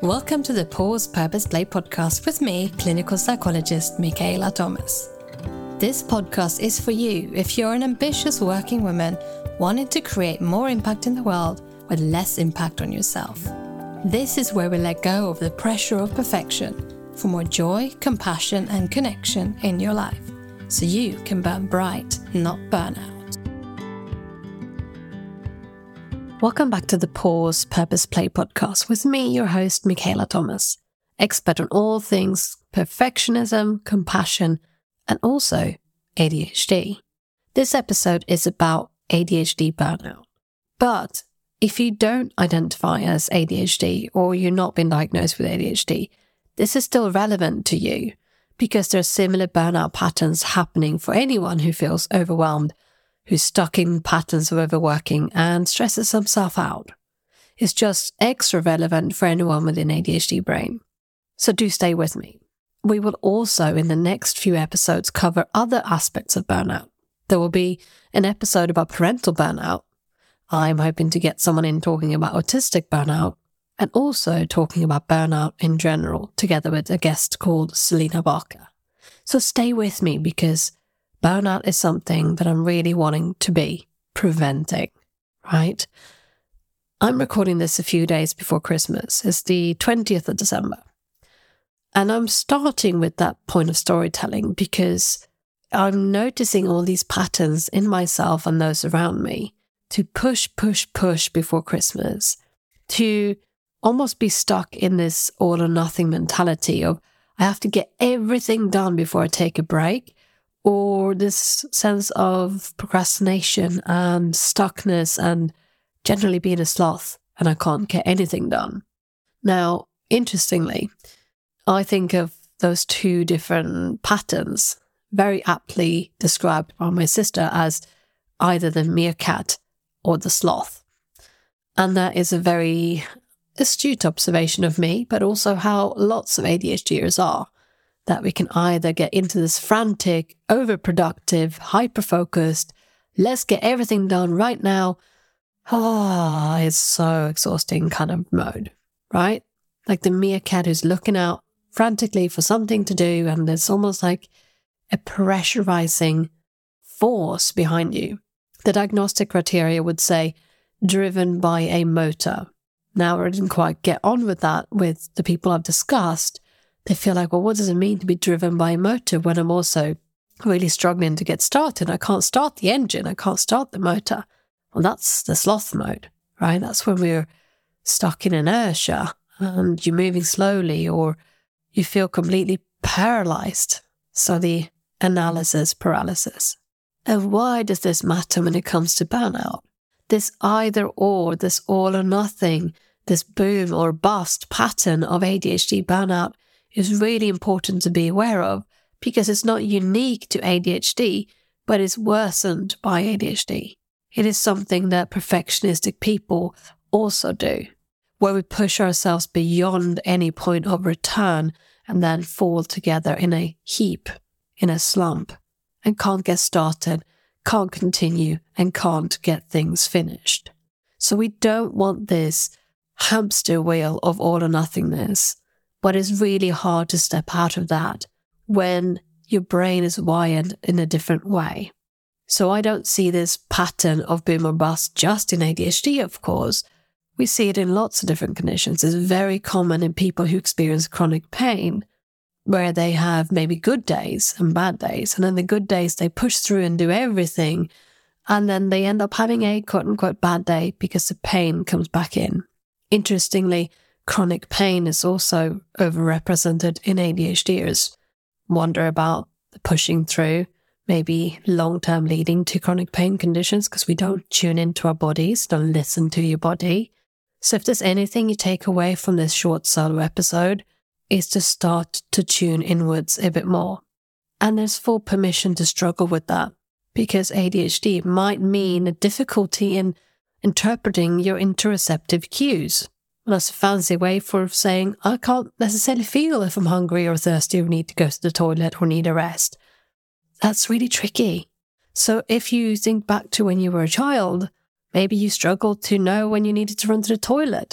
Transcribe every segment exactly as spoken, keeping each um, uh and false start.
Welcome to the Pause Purpose Play podcast with me, clinical psychologist Michaela Thomas. This podcast is for you if you're an ambitious working woman wanting to create more impact in the world with less impact on yourself. This is where we let go of the pressure of perfection for more joy, compassion, and connection in your life, so you can burn bright, not burn out. Welcome back to the Pause Purpose Play podcast with me, your host, Michaela Thomas, expert on all things perfectionism, compassion, and also A D H D. This episode is about A D H D burnout. But if you don't identify as A D H D or you've not been diagnosed with A D H D, this is still relevant to you because there are similar burnout patterns happening for anyone who feels overwhelmed, who's stuck in patterns of overworking and stresses themselves out. It's just extra relevant for anyone with an A D H D brain. So do stay with me. We will also, in the next few episodes, cover other aspects of burnout. There will be an episode about parental burnout. I'm hoping to get someone in talking about autistic burnout and also talking about burnout in general, together with a guest called Selena Barker. So stay with me because burnout is something that I'm really wanting to be preventing, right? I'm recording this a few days before Christmas. It's the twentieth of December. And I'm starting with that point of storytelling because I'm noticing all these patterns in myself and those around me to push, push, push before Christmas, to almost be stuck in this all or nothing mentality of I have to get everything done before I take a break, or this sense of procrastination and stuckness and generally being a sloth and I can't get anything done. Now, interestingly, I think of those two different patterns very aptly described by my sister as either the meerkat or the sloth. And that is a very astute observation of me, but also how lots of ADHDers are. That we can either get into this frantic, overproductive, hyper-focused, let's get everything done right now. Ah, oh, it's so exhausting kind of mode, right? Like the meerkat who's looking out frantically for something to do, and there's almost like a pressurizing force behind you. The diagnostic criteria would say driven by a motor. Now, I didn't quite get on with that with the people I've discussed. They feel like, well, what does it mean to be driven by a motor when I'm also really struggling to get started? I can't start the engine. I can't start the motor. Well, that's the sloth mode, right? That's when we're stuck in inertia and you're moving slowly or you feel completely paralyzed. So the analysis paralysis. And why does this matter when it comes to burnout? This either or, this all or nothing, this boom or bust pattern of A D H D burnout is really important to be aware of because it's not unique to A D H D, but is worsened by A D H D. It is something that perfectionistic people also do, where we push ourselves beyond any point of return and then fall together in a heap, in a slump, and can't get started, can't continue, and can't get things finished. So we don't want this hamster wheel of all or nothingness. But it's really hard to step out of that when your brain is wired in a different way. So I don't see this pattern of boom or bust just in A D H D, of course. We see it in lots of different conditions. It's very common in people who experience chronic pain, where they have maybe good days and bad days. And then the good days, they push through and do everything. And then they end up having a quote-unquote bad day because the pain comes back in. Interestingly, chronic pain is also overrepresented in ADHDers. Wonder about the pushing through, maybe long-term leading to chronic pain conditions because we don't tune into our bodies, don't listen to your body. So if there's anything you take away from this short solo episode, is to start to tune inwards a bit more. And there's full permission to struggle with that because A D H D might mean a difficulty in interpreting your interoceptive cues. Well, that's a fancy way for saying, I can't necessarily feel if I'm hungry or thirsty or need to go to the toilet or need a rest. That's really tricky. So if you think back to when you were a child, maybe you struggled to know when you needed to run to the toilet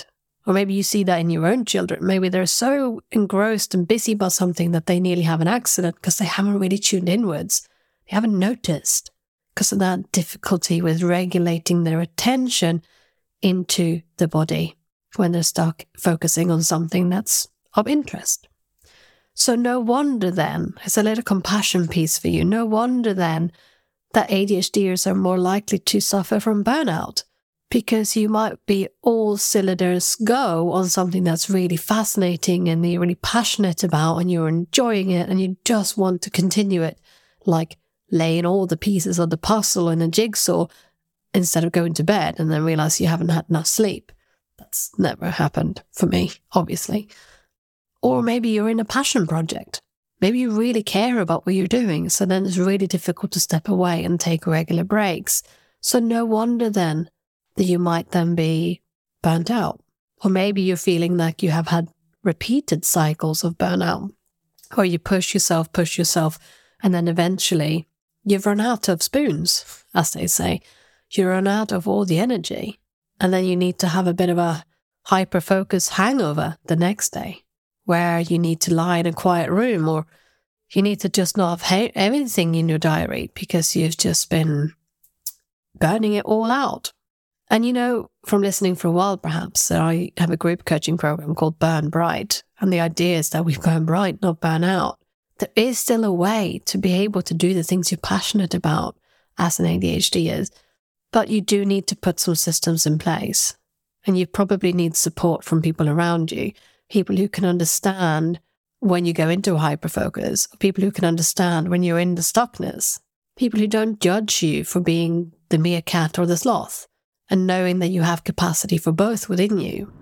Or maybe you see that in your own children. Maybe they're so engrossed and busy about something that they nearly have an accident because they haven't really tuned inwards. They haven't noticed because of that difficulty with regulating their attention into the body when they're stuck focusing on something that's of interest. So no wonder then, it's a little compassion piece for you, no wonder then that A D H D ers are more likely to suffer from burnout, because you might be all cylinders go on something that's really fascinating and you're really passionate about and you're enjoying it and you just want to continue it, like laying all the pieces of the puzzle in a jigsaw instead of going to bed and then realize you haven't had enough sleep. That's never happened for me, obviously. Or maybe you're in a passion project. Maybe you really care about what you're doing, so then it's really difficult to step away and take regular breaks. So no wonder then that you might then be burnt out. Or maybe you're feeling like you have had repeated cycles of burnout, or you push yourself, push yourself, and then eventually you've run out of spoons, as they say. You run out of all the energy, and then you need to have a bit of a hyper-focus hangover the next day, where you need to lie in a quiet room, or you need to just not have everything in your diary because you've just been burning it all out. And you know, from listening for a while perhaps, I have a group coaching program called Burn Bright, and the idea is that we burn bright, not burn out. There is still a way to be able to do the things you're passionate about as an A D H D er, but you do need to put some systems in place. And you probably need support from people around you, people who can understand when you go into a hyperfocus, people who can understand when you're in the stuckness, people who don't judge you for being the meerkat or the sloth, and knowing that you have capacity for both within you.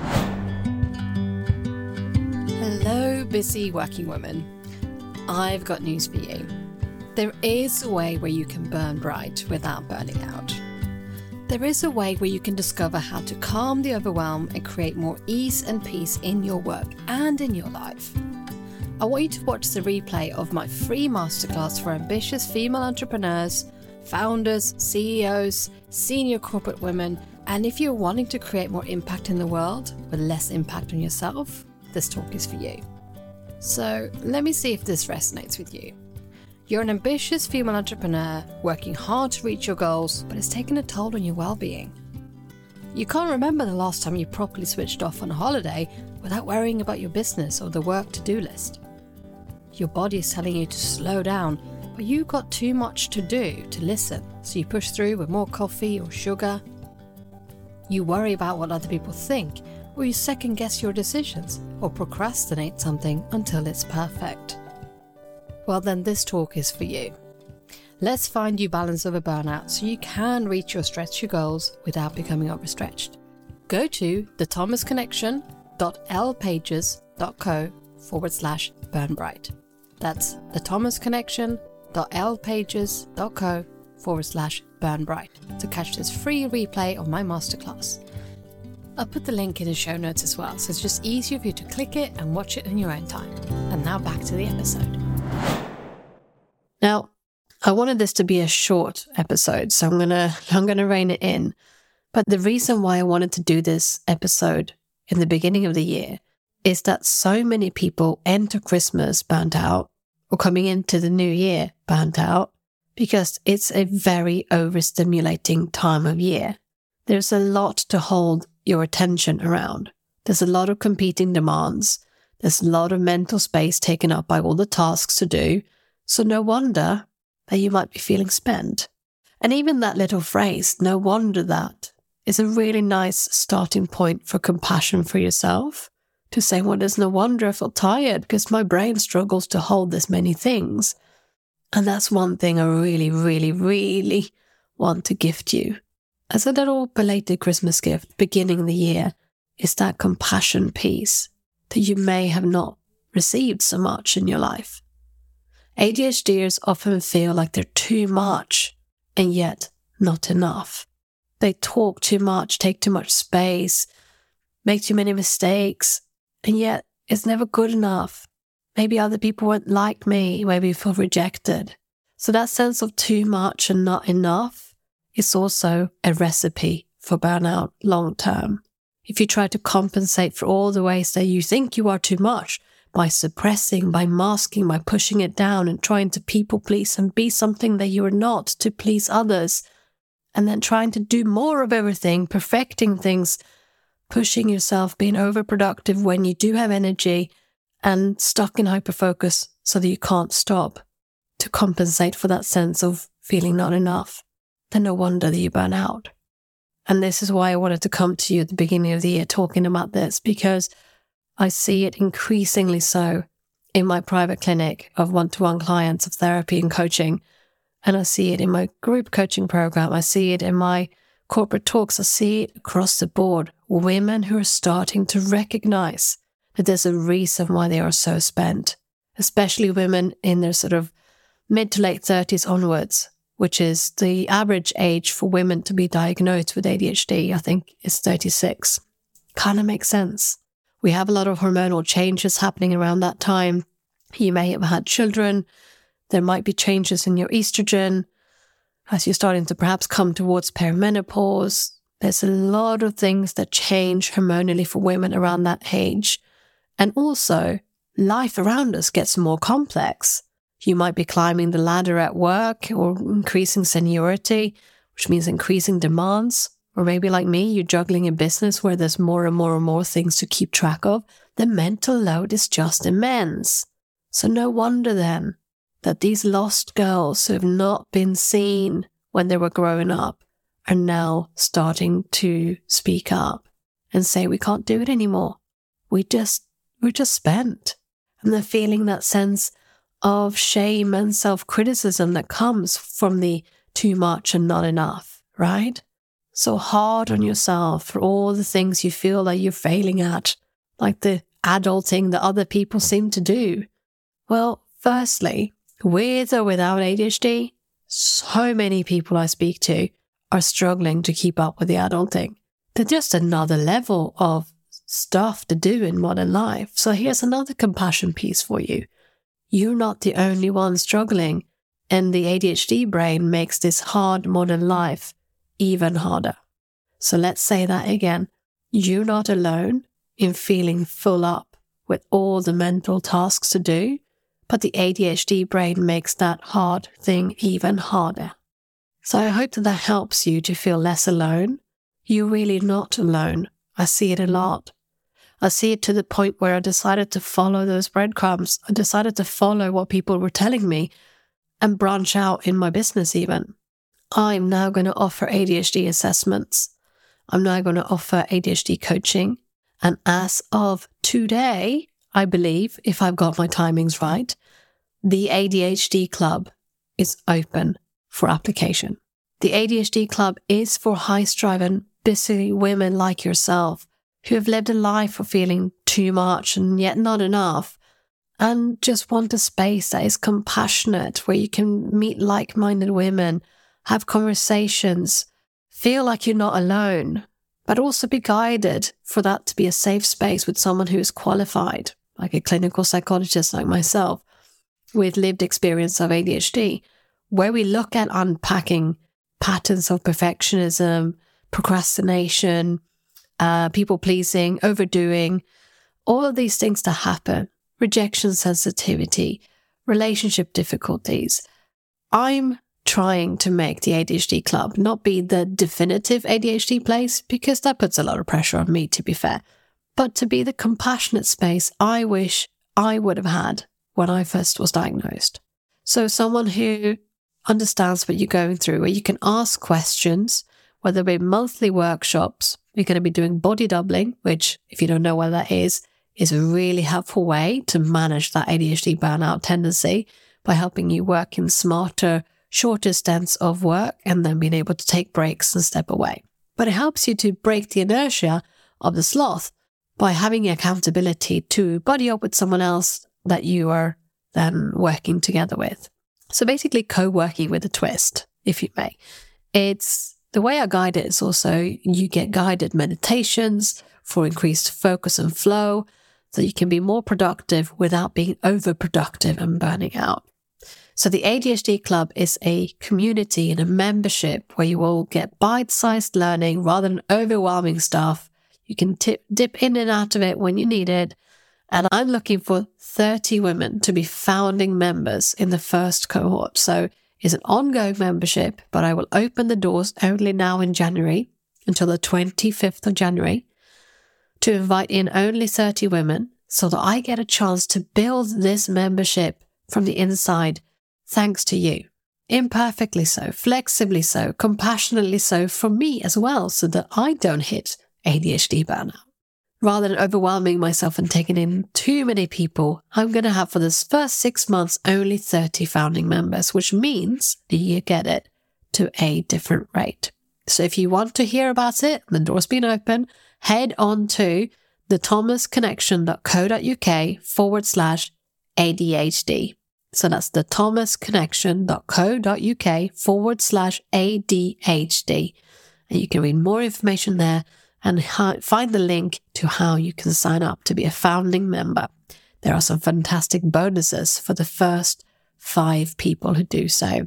Hello, busy working woman. I've got news for you. There is a way where you can burn bright without burning out. There is a way where you can discover how to calm the overwhelm and create more ease and peace in your work and in your life. I want you to watch the replay of my free masterclass for ambitious female entrepreneurs, founders, C E Os, senior corporate women, and if you're wanting to create more impact in the world with less impact on yourself, this talk is for you. So let me see if this resonates with you. You're an ambitious female entrepreneur working hard to reach your goals, but it's taken a toll on your well-being. You can't remember the last time you properly switched off on a holiday without worrying about your business or the work to-do list. Your body is telling you to slow down, but you've got too much to do to listen, so you push through with more coffee or sugar. You worry about what other people think, or you second-guess your decisions, or procrastinate something until it's perfect. Well, then this talk is for you. Let's find you balance over burnout so you can reach your stretch your goals without becoming overstretched. Go to thethomasconnection.lpages.co forward slash burnbright. That's thethomasconnection.lpages.co forward slash burnbright to catch this free replay of my masterclass. I'll put the link in the show notes as well, so it's just easier for you to click it and watch it in your own time. And now back to the episode. Now, I wanted this to be a short episode, so I'm gonna I'm gonna rein it in. But the reason why I wanted to do this episode in the beginning of the year is that so many people enter Christmas burnt out, or coming into the new year burnt out, because it's a very overstimulating time of year. There's a lot to hold your attention around. There's a lot of competing demands. There's a lot of mental space taken up by all the tasks to do. So no wonder that you might be feeling spent. And even that little phrase, no wonder that, is a really nice starting point for compassion for yourself. To say, well, there's no wonder I feel tired because my brain struggles to hold this many things. And that's one thing I really, really, really want to gift you. As a little belated Christmas gift, beginning of the year, is that compassion piece that you may have not received so much in your life. A D H D ers often feel like they're too much and yet not enough. They talk too much, take too much space, make too many mistakes, and yet it's never good enough. Maybe other people won't like me, maybe you feel rejected. So that sense of too much and not enough is also a recipe for burnout long term. if you try to compensate for all the ways that you think you are too much, by suppressing, by masking, by pushing it down and trying to people please and be something that you're not to please others, and then trying to do more of everything, perfecting things, pushing yourself, being overproductive when you do have energy, and stuck in hyperfocus so that you can't stop to compensate for that sense of feeling not enough, then no wonder that you burn out. And this is why I wanted to come to you at the beginning of the year talking about this, because I see it increasingly so in my private clinic of one-to-one clients of therapy and coaching. And I see it in my group coaching program. I see it in my corporate talks. I see it across the board. Women who are starting to recognize that there's a reason why they are so spent, especially women in their sort of mid to late thirties onwards, which is the average age for women to be diagnosed with A D H D, I think is thirty-six. Kind of makes sense. We have a lot of hormonal changes happening around that time. You may have had children. There might be changes in your estrogen as you're starting to perhaps come towards perimenopause. There's a lot of things that change hormonally for women around that age. And also, life around us gets more complex. You might be climbing the ladder at work or increasing seniority, which means increasing demands. Or maybe like me, you're juggling a business where there's more and more and more things to keep track of. The mental load is just immense. So no wonder then that these lost girls who have not been seen when they were growing up are now starting to speak up and say, we can't do it anymore. We just, we're just spent. And they're feeling that sense of shame and self-criticism that comes from the too much and not enough, right? So hard on yourself for all the things you feel like you're failing at, like the adulting that other people seem to do. Well, firstly, with or without A D H D, so many people I speak to are struggling to keep up with the adulting. They're just another level of stuff to do in modern life. So here's another compassion piece for you. You're not the only one struggling, and the A D H D brain makes this hard modern life even harder. So let's say that again. You're not alone in feeling full up with all the mental tasks to do, but the A D H D brain makes that hard thing even harder. So I hope that that helps you to feel less alone. You're really not alone. I see it a lot. I see it to the point where I decided to follow those breadcrumbs. I decided to follow what people were telling me and branch out in my business even. I'm now going to offer A D H D assessments. I'm now going to offer A D H D coaching. And as of today, I believe, if I've got my timings right, the A D H D Club is open for application. The A D H D Club is for high-striving, busy women like yourself who have lived a life of feeling too much and yet not enough, and just want a space that is compassionate, where you can meet like-minded women, have conversations, feel like you're not alone, but also be guided for that to be a safe space with someone who is qualified, like a clinical psychologist like myself, with lived experience of A D H D, where we look at unpacking patterns of perfectionism, procrastination, uh, people-pleasing, overdoing, all of these things that happen, rejection sensitivity, relationship difficulties. I'm trying to make the A D H D Club not be the definitive A D H D place, because that puts a lot of pressure on me, to be fair, but to be the compassionate space I wish I would have had when I first was diagnosed. So someone who understands what you're going through, where you can ask questions, whether it be monthly workshops. We're going to be doing body doubling, which, if you don't know what that is, is a really helpful way to manage that A D H D burnout tendency by helping you work in smarter, shorter stints of work and then being able to take breaks and step away. But it helps you to break the inertia of the sloth by having accountability to buddy up with someone else that you are then working together with. So basically co-working with a twist, if you may. It's the way I guide it is also you get guided meditations for increased focus and flow, so you can be more productive without being overproductive and burning out. So the A D H D Club is a community and a membership where you will get bite-sized learning rather than overwhelming stuff. You can tip, dip in and out of it when you need it. And I'm looking for thirty women to be founding members in the first cohort. So it's an ongoing membership, but I will open the doors only now in January until the twenty-fifth of January to invite in only thirty women so that I get a chance to build this membership from the inside thanks to you. Imperfectly so, flexibly so, compassionately so for me as well, so that I don't hit A D H D burnout. Rather than overwhelming myself and taking in too many people, I'm going to have for this first six months only thirty founding members, which means that you get it to a different rate. So if you want to hear about it, the door's been open, head on to the thomasconnection.co.uk forward slash ADHD. So that's the thomasconnection.co.uk forward slash ADHD. And you can read more information there and find the link to how you can sign up to be a founding member. There are some fantastic bonuses for the first five people who do so.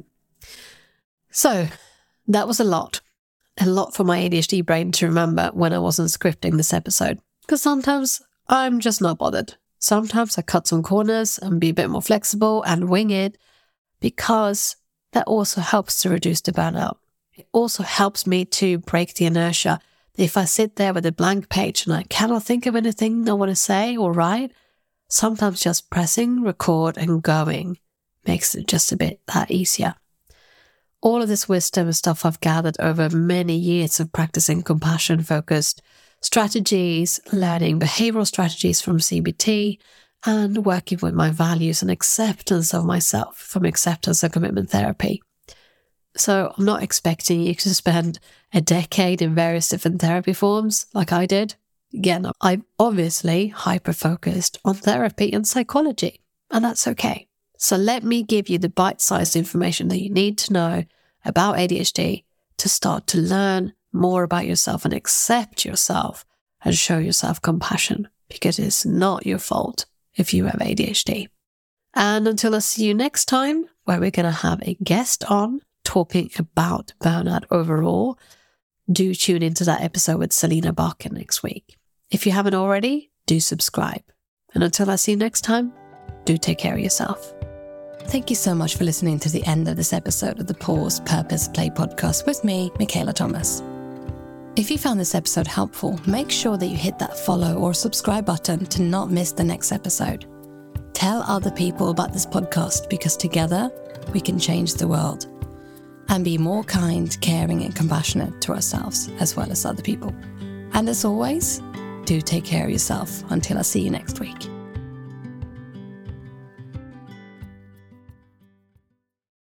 So that was a lot. A lot for my A D H D brain to remember when I wasn't scripting this episode. Because sometimes I'm just not bothered. Sometimes I cut some corners and be a bit more flexible and wing it, because that also helps to reduce the burnout. It also helps me to break the inertia. If I sit there with a blank page and I cannot think of anything I want to say or write, sometimes just pressing record and going makes it just a bit that easier. All of this wisdom and stuff I've gathered over many years of practicing compassion-focused strategies, learning behavioral strategies from C B T, and working with my values and acceptance of myself from acceptance and commitment therapy. So I'm not expecting you to spend a decade in various different therapy forms like I did. Again, I'm obviously hyper-focused on therapy and psychology, and that's okay. So let me give you the bite-sized information that you need to know about A D H D to start to learn more about yourself and accept yourself and show yourself compassion, because it's not your fault if you have A D H D. And until I see you next time, where we're going to have a guest on talking about burnout overall, do tune into that episode with Selena Barker next week. If you haven't already, do subscribe. And until I see you next time, do take care of yourself. Thank you so much for listening to the end of this episode of the Pause, Purpose, Play podcast with me, Michaela Thomas. If you found this episode helpful, make sure that you hit that follow or subscribe button to not miss the next episode. Tell other people about this podcast, because together we can change the world and be more kind, caring and compassionate to ourselves as well as other people. And as always, do take care of yourself until I see you next week.